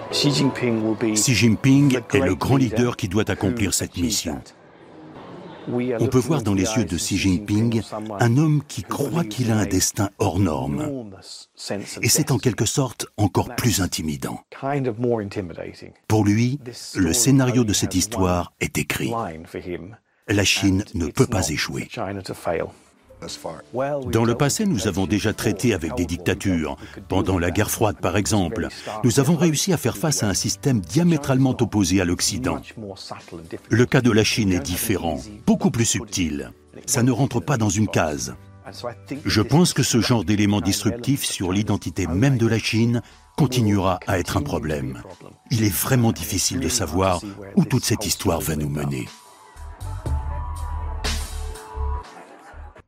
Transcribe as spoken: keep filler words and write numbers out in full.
Xi Jinping est le grand leader qui doit accomplir cette mission. On peut voir dans les yeux de Xi Jinping un homme qui croit qu'il a un destin hors norme. Et c'est en quelque sorte encore plus intimidant. Pour lui, le scénario de cette histoire est écrit. La Chine ne peut pas échouer. Dans le passé, nous avons déjà traité avec des dictatures. Pendant la guerre froide, par exemple, nous avons réussi à faire face à un système diamétralement opposé à l'Occident. Le cas de la Chine est différent, beaucoup plus subtil. Ça ne rentre pas dans une case. Je pense que ce genre d'élément disruptif sur l'identité même de la Chine continuera à être un problème. Il est vraiment difficile de savoir où toute cette histoire va nous mener.